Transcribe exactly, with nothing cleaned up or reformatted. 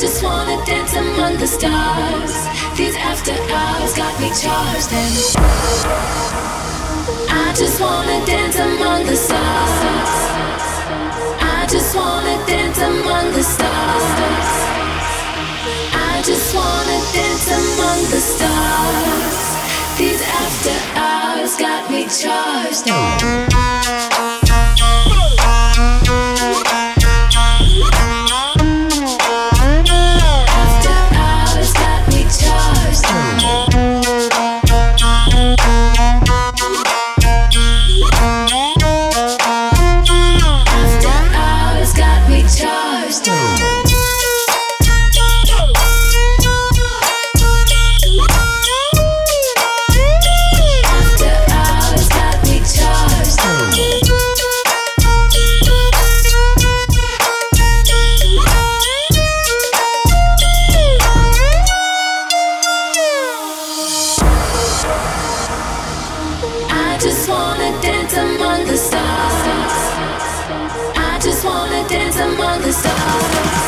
just wanna dance among the stars. These after hours got me charged, and I just wanna dance among the stars. I just wanna dance among the stars. I just wanna dance among the stars. These after hours got me charged. I just wanna dance among the stars. I just wanna dance among the stars.